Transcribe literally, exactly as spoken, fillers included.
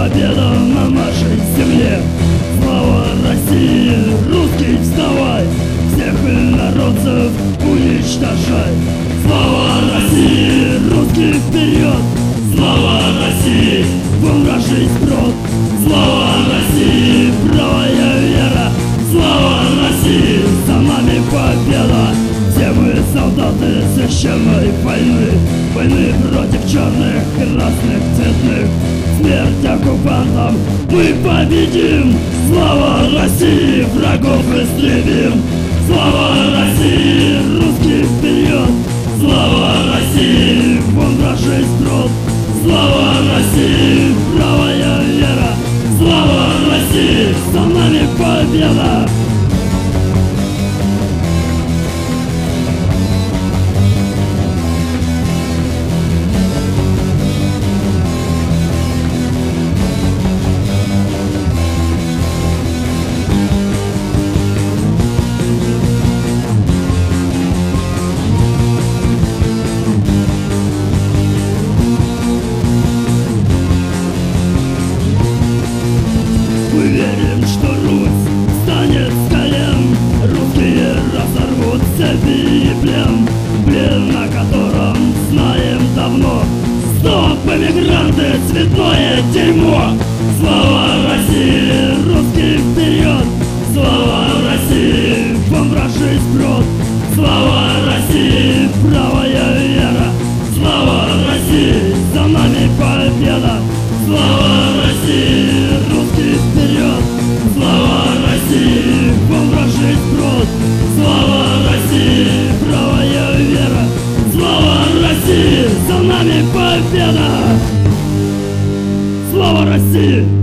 победа на нашей земле. Слава России, русский, вставай, всех инородцев уничтожай. Слава России, русский, вперед! Слава России, вон вражий сброд! Слава России, правая вера! Слава России, за нами победа! Все мы солдаты священной войны, войны против черных, красных, цветных. Смерть оккупантам мы победим! Слава России, врагов истребим! Слава России, русский, вперед! Слава России, вон вражий сброд! Слава России, правая вера! Слава России, за нами победа! Мы верим, что Русь встанет с колен, русские разорвут цепи и плен, плен, на котором знаем давно. Стоп, эмигранты, цветное дерьмо! Слава России, русский, вперед! Слава России, вон вражий сброд! Слава России, правая вера! Слава России, за нами победа! Слава России, русский, вперед! Слава России, вон вражий сброд! Слава России, правая вера! Слава России, за нами победа! Слава России!